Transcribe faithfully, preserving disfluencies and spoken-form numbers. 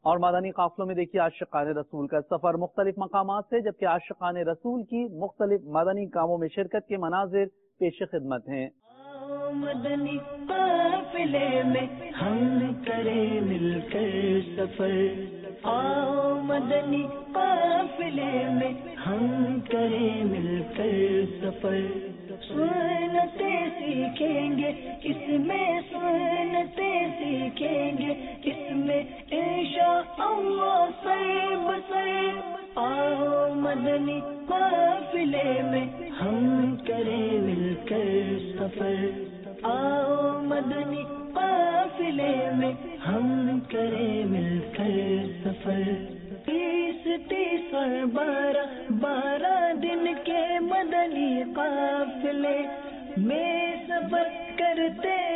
और मादानी काफिलों में देखिए आशिकान रसूल का सफर मुख्तलिफ मकामात से, जबकि आशिकान रसूल की मुख्तलिफ मादानी कामों में शिरकत के मनाजिर पेश खिदमत हैं। मदनी काफिले में हम करें मिलकर सफर, आओ मदनी काफिले में हम करें मिलकर सफर। सुनते सीखेंगे किसमें, सुनते सीखेंगे किसमें, इंशाअल्लाह सर बसर। आओ मदनी काफिले में हम करें मिलकर सफर, आओ मदनी काफिले में हम करें मिलकर सफर। तीस तीस और बारह बारह दिन के मदनी काफिले में सफर करते